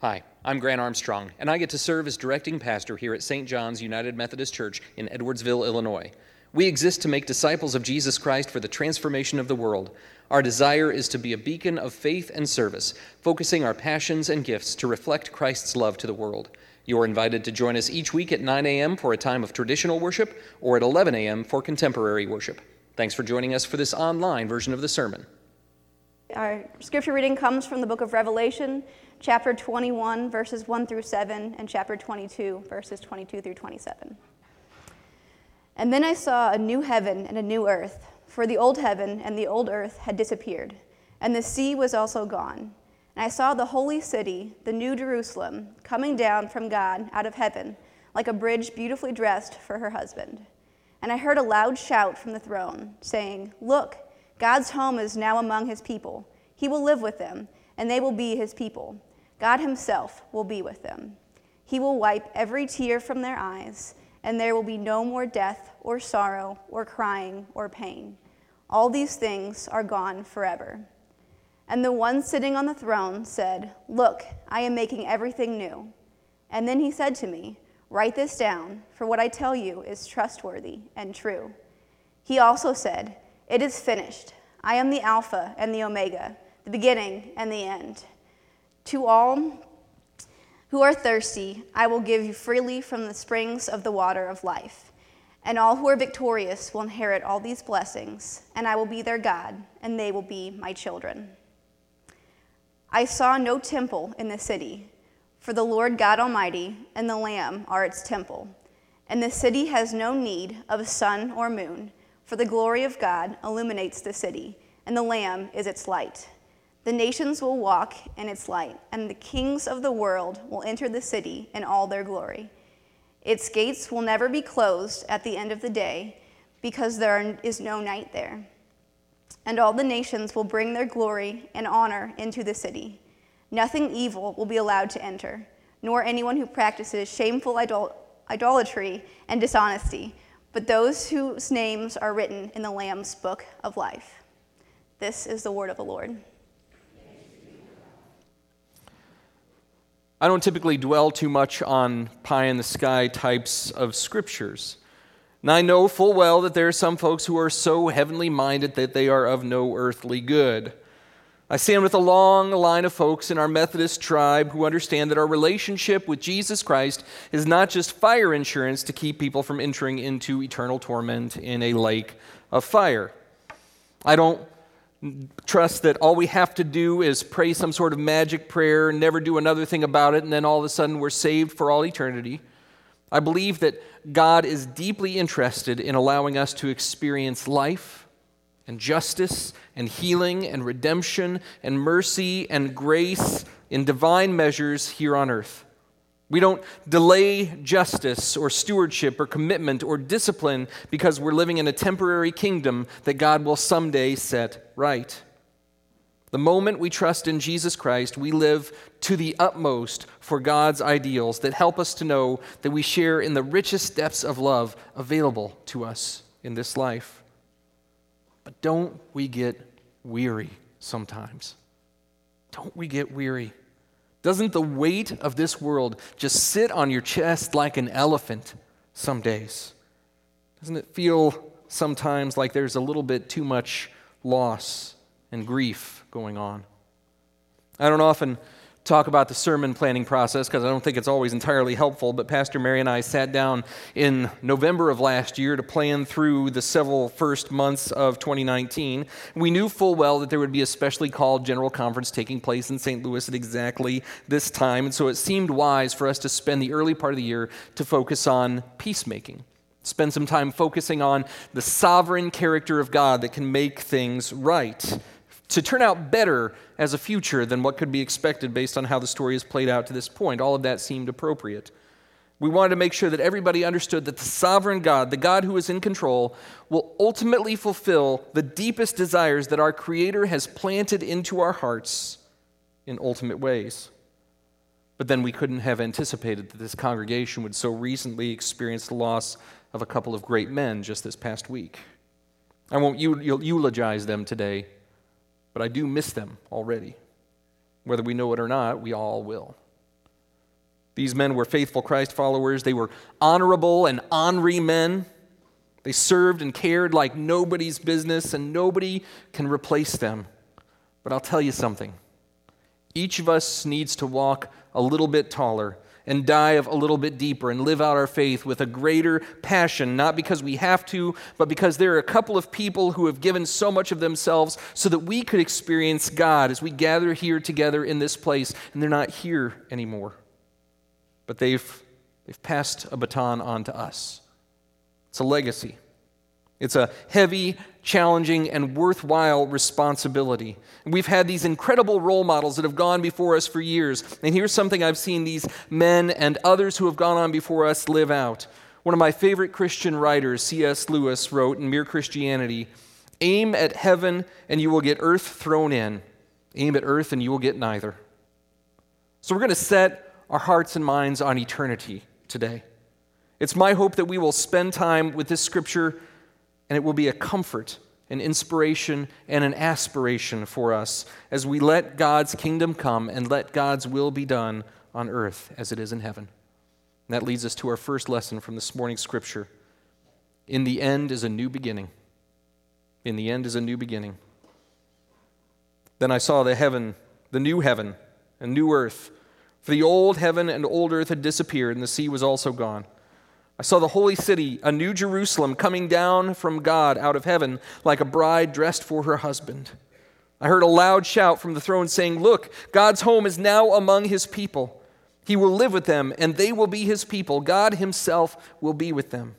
Hi, I'm Grant Armstrong, and I get to serve as directing pastor here at St. John's United Methodist Church in Edwardsville, Illinois. We exist to make disciples of Jesus Christ for the transformation of the world. Our desire is to be a beacon of faith and service, focusing our passions and gifts to reflect Christ's love to the world. You're invited to join us each week at 9 a.m. for a time of traditional worship or at 11 a.m. for contemporary worship. Thanks for joining us for this online version of the sermon. Our scripture reading comes from the book of Revelation, chapter 21, verses 1 through 7, and chapter 22, verses 22 through 27. And then I saw a new heaven and a new earth, for the old heaven and the old earth had disappeared, and the sea was also gone. And I saw the holy city, the new Jerusalem, coming down from God out of heaven, like a bridge beautifully dressed for her husband. And I heard a loud shout from the throne, saying, "Look, God's home is now among his people. He will live with them, and they will be his people. God himself will be with them. He will wipe every tear from their eyes, and there will be no more death or sorrow or crying or pain. All these things are gone forever." And the one sitting on the throne said, "Look, I am making everything new." And then he said to me, "Write this down, for what I tell you is trustworthy and true." He also said, "It is finished. I am the Alpha and the Omega, the beginning and the end. To all who are thirsty, I will give you freely from the springs of the water of life. And all who are victorious will inherit all these blessings, and I will be their God, and they will be my children. I saw no temple in the city, for the Lord God Almighty and the Lamb are its temple. And the city has no need of a sun or moon, for the glory of God illuminates the city, and the Lamb is its light. The nations will walk in its light, and the kings of the world will enter the city in all their glory. Its gates will never be closed at the end of the day, because there is no night there. And all the nations will bring their glory and honor into the city. Nothing evil will be allowed to enter, nor anyone who practices shameful idolatry and dishonesty, but those whose names are written in the Lamb's book of life. This is the word of the Lord. I don't typically dwell too much on pie-in-the-sky types of scriptures. And I know full well that there are some folks who are so heavenly minded that they are of no earthly good. I stand with a long line of folks in our Methodist tribe who understand that our relationship with Jesus Christ is not just fire insurance to keep people from entering into eternal torment in a lake of fire. I don't trust that all we have to do is pray some sort of magic prayer, never do another thing about it, and then all of a sudden we're saved for all eternity. I believe that God is deeply interested in allowing us to experience life and justice and healing and redemption and mercy and grace in divine measures here on earth. We don't delay justice or stewardship or commitment or discipline because we're living in a temporary kingdom that God will someday set right. The moment we trust in Jesus Christ, we live to the utmost for God's ideals that help us to know that we share in the richest depths of love available to us in this life. But don't we get weary sometimes? Don't we get weary? Doesn't the weight of this world just sit on your chest like an elephant some days? Doesn't it feel sometimes like there's a little bit too much loss and grief going on? I don't often talk about the sermon planning process because I don't think it's always entirely helpful, but Pastor Mary and I sat down in November of last year to plan through the several first months of 2019. We knew full well that there would be a specially called General Conference taking place in St. Louis at exactly this time, and so it seemed wise for us to spend the early part of the year to focus on peacemaking. Spend some time focusing on the sovereign character of God that can make things right, to turn out better as a future than what could be expected based on how the story has played out to this point. All of that seemed appropriate. We wanted to make sure that everybody understood that the sovereign God, the God who is in control, will ultimately fulfill the deepest desires that our Creator has planted into our hearts in ultimate ways. But then we couldn't have anticipated that this congregation would so recently experience the loss of a couple of great men just this past week. I won't eulogize them today, but I do miss them already. Whether we know it or not, we all will. These men were faithful Christ followers. They were honorable and ornery men. They served and cared like nobody's business, and nobody can replace them. But I'll tell you something. Each of us needs to walk a little bit taller and dive a little bit deeper and live out our faith with a greater passion, not because we have to, but because there are a couple of people who have given so much of themselves so that we could experience God as we gather here together in this place, and they're not here anymore. But they've passed a baton on to us. It's a legacy. It's a heavy, challenging, and worthwhile responsibility. We've had these incredible role models that have gone before us for years. And here's something I've seen these men and others who have gone on before us live out. One of my favorite Christian writers, C.S. Lewis, wrote in Mere Christianity, "Aim at heaven and you will get earth thrown in. Aim at earth and you will get neither." So we're going to set our hearts and minds on eternity today. It's my hope that we will spend time with this scripture, and it will be a comfort, an inspiration, and an aspiration for us as we let God's kingdom come and let God's will be done on earth as it is in heaven. And that leads us to our first lesson from this morning's scripture. In the end is a new beginning. In the end is a new beginning. Then I saw the new heaven and new earth, for the old heaven and old earth had disappeared, and the sea was also gone. I saw the holy city, a new Jerusalem, coming down from God out of heaven like a bride dressed for her husband. I heard a loud shout from the throne saying, "Look, God's home is now among his people. He will live with them, and they will be his people. God himself will be with them."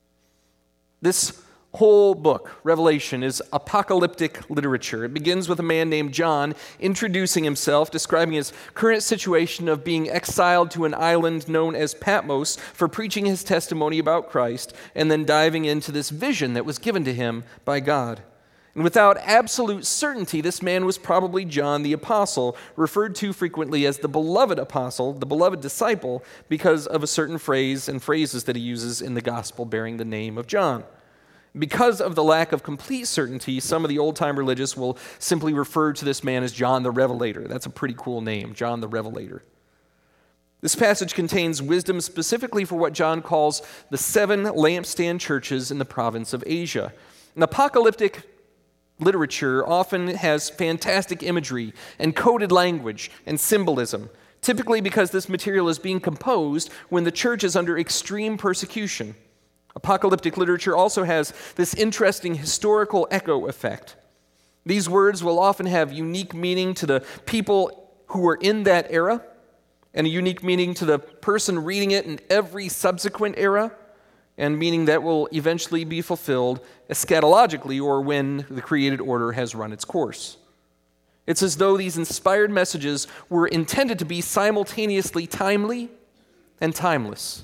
This whole book, Revelation, is apocalyptic literature. It begins with a man named John introducing himself, describing his current situation of being exiled to an island known as Patmos for preaching his testimony about Christ, and then diving into this vision that was given to him by God. And without absolute certainty, this man was probably John the Apostle, referred to frequently as the beloved apostle, the beloved disciple, because of a certain phrase and phrases that he uses in the gospel bearing the name of John. Because of the lack of complete certainty, some of the old-time religious will simply refer to this man as John the Revelator. That's a pretty cool name, John the Revelator. This passage contains wisdom specifically for what John calls the 7 lampstand churches in the province of Asia. And apocalyptic literature often has fantastic imagery and coded language and symbolism, typically because this material is being composed when the church is under extreme persecution. Apocalyptic literature also has this interesting historical echo effect. These words will often have unique meaning to the people who were in that era, and a unique meaning to the person reading it in every subsequent era, and meaning that will eventually be fulfilled eschatologically, or when the created order has run its course. It's as though these inspired messages were intended to be simultaneously timely and timeless.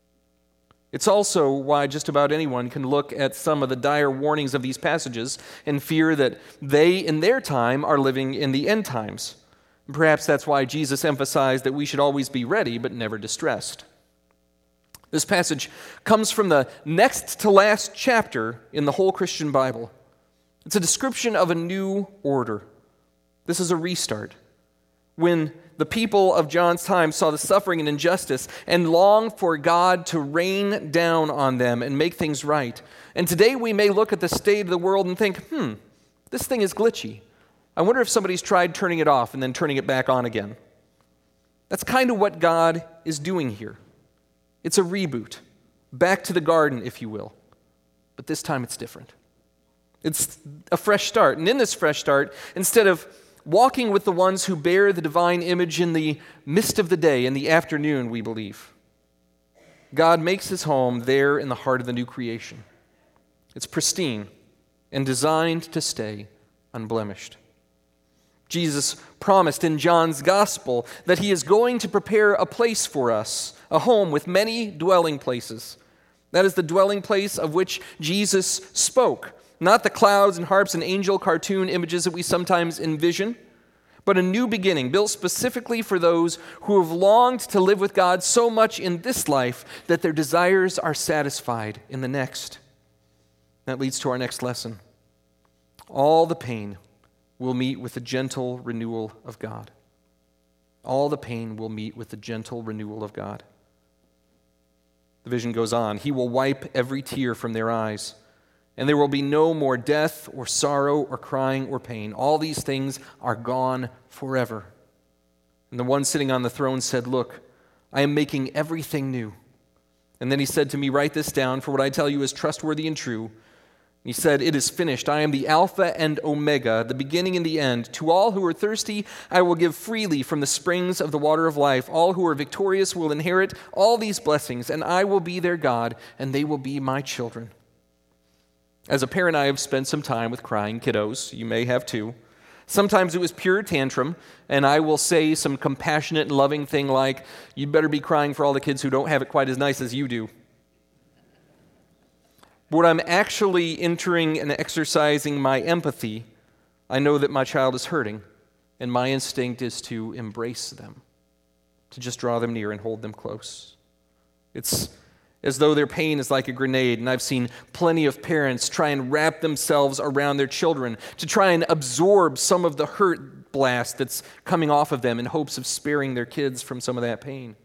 It's also why just about anyone can look at some of the dire warnings of these passages and fear that they, in their time, are living in the end times. Perhaps that's why Jesus emphasized that we should always be ready but never distressed. This passage comes from the next to last chapter in the whole Christian Bible. It's a description of a new order. This is a restart. When the people of John's time saw the suffering and injustice and longed for God to rain down on them and make things right. And today we may look at the state of the world and think, this thing is glitchy. I wonder if somebody's tried turning it off and then turning it back on again. That's kind of what God is doing here. It's a reboot, back to the garden, if you will. But this time it's different. It's a fresh start. And in this fresh start, instead of walking with the ones who bear the divine image in the mist of the day, in the afternoon, we believe, God makes his home there in the heart of the new creation. It's pristine and designed to stay unblemished. Jesus promised in John's gospel that he is going to prepare a place for us, a home with many dwelling places. That is the dwelling place of which Jesus spoke. Not the clouds and harps and angel cartoon images that we sometimes envision, but a new beginning built specifically for those who have longed to live with God so much in this life that their desires are satisfied in the next. That leads to our next lesson. All the pain will meet with the gentle renewal of God. all the pain will meet with the gentle renewal of God. The vision goes on. He will wipe every tear from their eyes, and there will be no more death or sorrow or crying or pain. All these things are gone forever. And the one sitting on the throne said, "Look, I am making everything new." And then he said to me, "Write this down, for what I tell you is trustworthy and true." He said, "It is finished. I am the Alpha and Omega, the beginning and the end. To all who are thirsty, I will give freely from the springs of the water of life. All who are victorious will inherit all these blessings, and I will be their God, and they will be my children." As a parent, I have spent some time with crying kiddos. You may have too. Sometimes it was pure tantrum, and I will say some compassionate and loving thing like, "You better be crying for all the kids who don't have it quite as nice as you do." But when I'm actually entering and exercising my empathy, I know that my child is hurting, and my instinct is to embrace them, to just draw them near and hold them close. It's as though their pain is like a grenade, and I've seen plenty of parents try and wrap themselves around their children to try and absorb some of the hurt blast that's coming off of them in hopes of sparing their kids from some of that pain.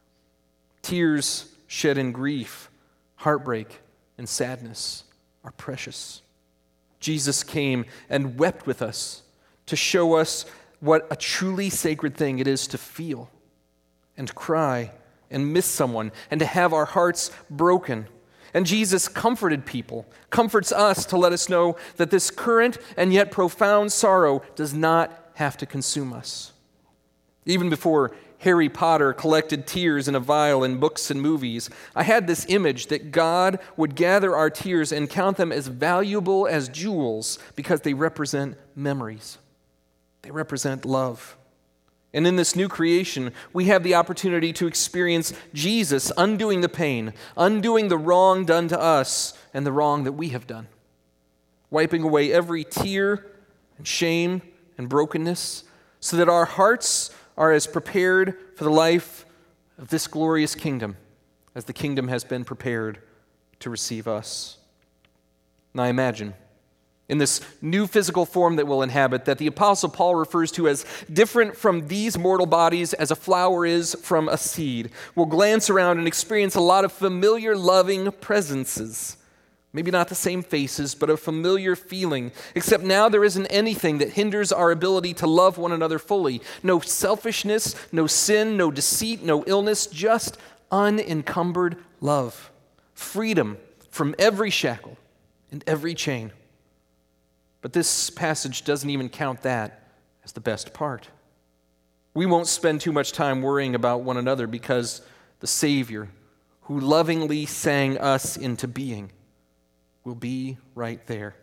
Tears shed in grief, heartbreak, and sadness are precious. Jesus came and wept with us to show us what a truly sacred thing it is to feel and cry and miss someone and to have our hearts broken. And Jesus comforted people, comforts us to let us know that this current and yet profound sorrow does not have to consume us. Even before Harry Potter collected tears in a vial in books and movies, I had this image that God would gather our tears and count them as valuable as jewels because they represent memories. They represent love. And in this new creation, we have the opportunity to experience Jesus undoing the pain, undoing the wrong done to us and the wrong that we have done, wiping away every tear and shame and brokenness so that our hearts are as prepared for the life of this glorious kingdom as the kingdom has been prepared to receive us. Now imagine, in this new physical form that we'll inhabit, that the Apostle Paul refers to as different from these mortal bodies as a flower is from a seed. We'll glance around and experience a lot of familiar, loving presences. Maybe not the same faces, but a familiar feeling. Except now there isn't anything that hinders our ability to love one another fully. No selfishness, no sin, no deceit, no illness, just unencumbered love. Freedom from every shackle and every chain. But this passage doesn't even count that as the best part. We won't spend too much time worrying about one another because the Savior, who lovingly sang us into being, will be right there.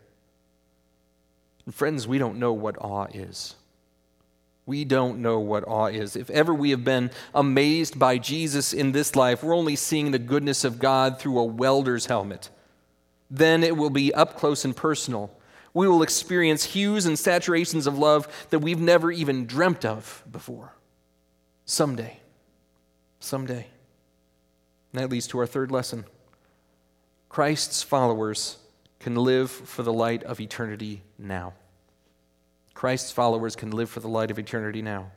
And friends, we don't know what awe is. We don't know what awe is. If ever we have been amazed by Jesus in this life, we're only seeing the goodness of God through a welder's helmet. Then it will be up close and personal. We will experience hues and saturations of love that we've never even dreamt of before. Someday. And that leads to our third lesson. Christ's followers can live for the light of eternity now. Christ's followers can live for the light of eternity now.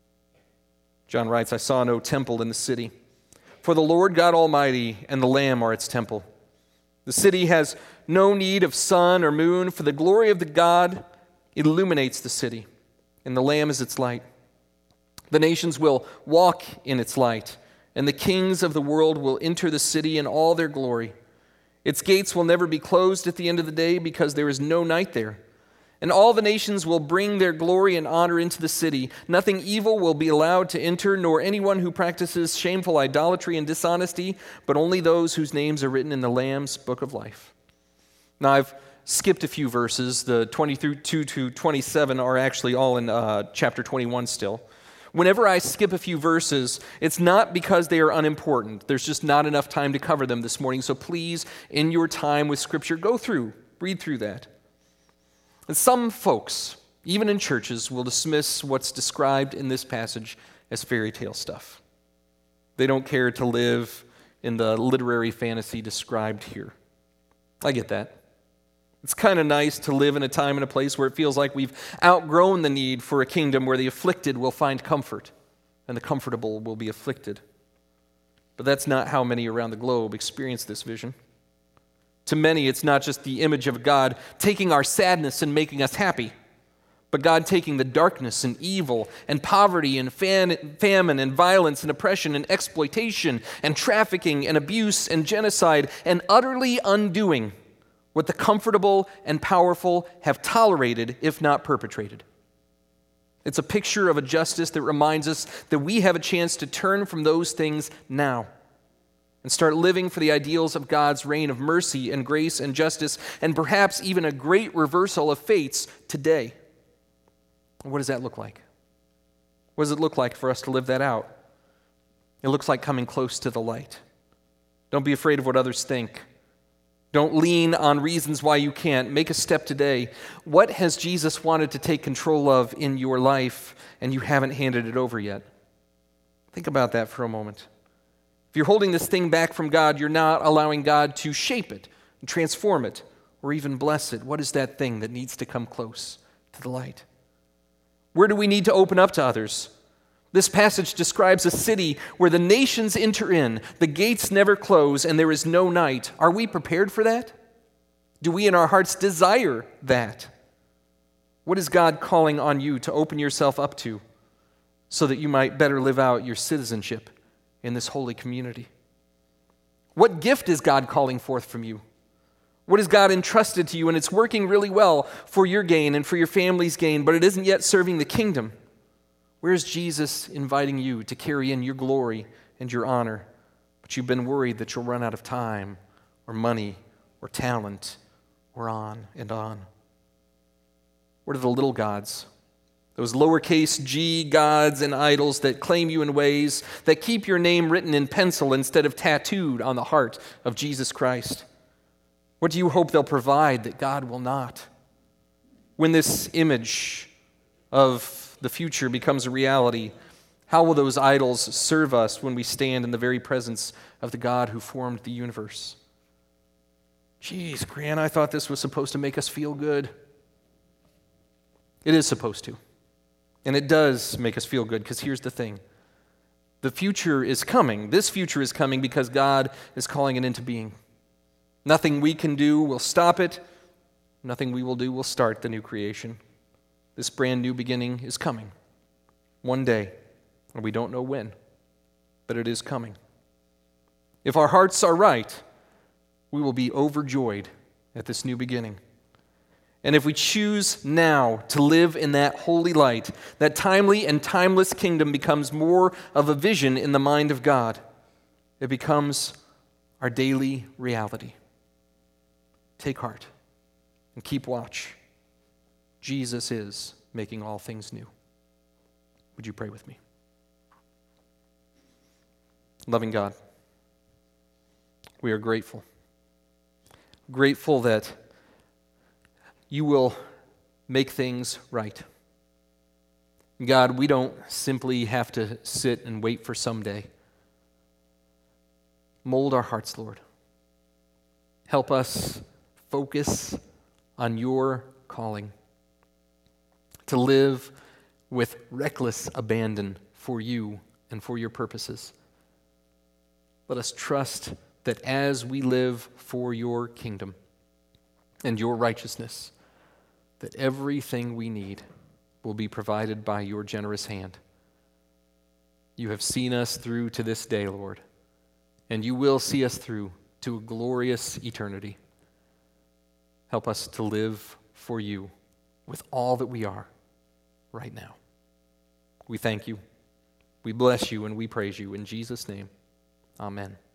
John writes, "I saw no temple in the city, for the Lord God Almighty and the Lamb are its temple. The city has no need of sun or moon, for the glory of the God illuminates the city, and the Lamb is its light. The nations will walk in its light, and the kings of the world will enter the city in all their glory. Its gates will never be closed at the end of the day because there is no night there. And all the nations will bring their glory and honor into the city. Nothing evil will be allowed to enter, nor anyone who practices shameful idolatry and dishonesty, but only those whose names are written in the Lamb's book of life." Now, I've skipped a few verses. The 22 to 27 are actually all in chapter 21 still. Whenever I skip a few verses, it's not because they are unimportant. There's just not enough time to cover them this morning. So please, in your time with Scripture, read through that. And some folks, even in churches, will dismiss what's described in this passage as fairy tale stuff. They don't care to live in the literary fantasy described here. I get that. It's kind of nice to live in a time and a place where it feels like we've outgrown the need for a kingdom where the afflicted will find comfort and the comfortable will be afflicted. But that's not how many around the globe experience this vision. To many, it's not just the image of God taking our sadness and making us happy, but God taking the darkness and evil and poverty and famine and violence and oppression and exploitation and trafficking and abuse and genocide and utterly undoing what the comfortable and powerful have tolerated, if not perpetrated. It's a picture of a justice that reminds us that we have a chance to turn from those things now and start living for the ideals of God's reign of mercy and grace and justice, and perhaps even a great reversal of fates today. What does that look like? What does it look like for us to live that out? It looks like coming close to the light. Don't be afraid of what others think. Don't lean on reasons why you can't. Make a step today. What has Jesus wanted to take control of in your life and you haven't handed it over yet? Think about that for a moment. If you're holding this thing back from God, you're not allowing God to shape it, and transform it, or even bless it. What is that thing that needs to come close to the light? Where do we need to open up to others? This passage describes a city where the nations enter in, the gates never close, and there is no night. Are we prepared for that? Do we in our hearts desire that? What is God calling on you to open yourself up to so that you might better live out your citizenship in this holy community? What gift is God calling forth from you? What has God entrusted to you, and it's working really well for your gain and for your family's gain, but it isn't yet serving the kingdom? Where is Jesus inviting you to carry in your glory and your honor, but you've been worried that you'll run out of time or money or talent or on and on? What are the little gods? Those lowercase g gods and idols that claim you in ways that keep your name written in pencil instead of tattooed on the heart of Jesus Christ. What do you hope they'll provide that God will not? When this image of the future becomes a reality, how will those idols serve us when we stand in the very presence of the God who formed the universe? Geez, Gran, I thought this was supposed to make us feel good. It is supposed to. And it does make us feel good, because here's the thing. The future is coming. This future is coming because God is calling it into being. Nothing we can do will stop it. Nothing we will do will start the new creation. This brand new beginning is coming. One day, and we don't know when, but it is coming. If our hearts are right, we will be overjoyed at this new beginning. And if we choose now to live in that holy light, that timely and timeless kingdom becomes more of a vision in the mind of God. It becomes our daily reality. Take heart and keep watch. Jesus is making all things new. Would you pray with me? Loving God, we are grateful. Grateful that you will make things right. God, we don't simply have to sit and wait for someday. Mold our hearts, Lord. Help us focus on your calling to live with reckless abandon for you and for your purposes. Let us trust that as we live for your kingdom and your righteousness, that everything we need will be provided by your generous hand. You have seen us through to this day, Lord, and you will see us through to a glorious eternity. Help us to live for you with all that we are right now. We thank you, we bless you, and we praise you. In Jesus' name, amen.